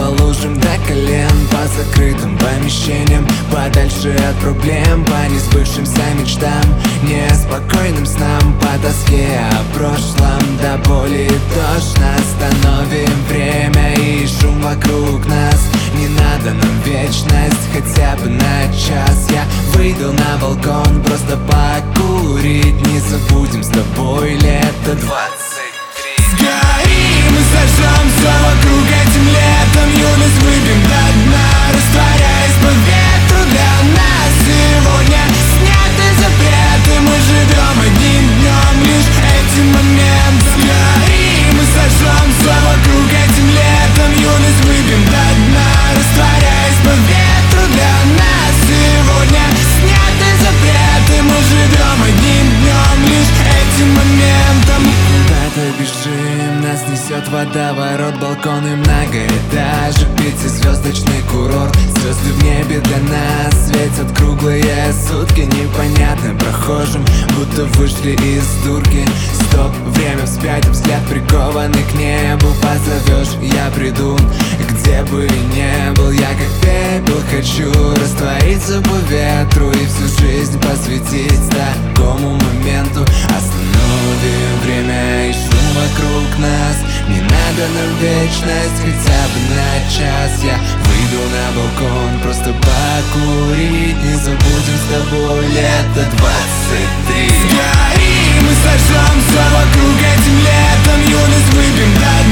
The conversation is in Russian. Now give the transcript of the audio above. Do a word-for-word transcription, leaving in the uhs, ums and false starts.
по лужам до колен, по закрытым помещениям, подальше от проблем, по несбывшимся мечтам, неспокойным снам, по тоске о прошлом, до боли тошно. Остановим время и шум вокруг нас. Не надо нам вечность, хотя бы на час. Я выйду на балкон, просто покурить. Не забудем с тобой лето двадцать три. Сгорим и сожжем все вокруг этим летом. Юность выпьем до дна, растворяясь по ветру. Для нас сегодня сняты запреты. Мы живем одним днем, лишь этим моментом. Сгорим и сожжем все вокруг этим летом. Юность выпьем до дна, растворяясь по ветру. Для нас сегодня сняты запреты. Мы живем одним днем, лишь этим моментом. Куда-то бежим, нас несет водоворот. Балконы многоэтажек, пятизвездочный курорт. Звезды в небе для нас светят круглые сутки. Непонятно прохожим, будто вышли из дурки. Стоп, время вспять, взгляд прикованный к небу. Позовешь, я приду, где бы не был. Я как пепел хочу раствориться по ветру и всю жизнь посвятить такому моменту. Остановим время и шум вокруг нас. Не надо нам вечность, хотя бы на час. Я выйду на балкон, просто покурить. Не забудем с тобой лето двадцать три. Сгорим и сожжем все вокруг этим летом. Юность выпьем до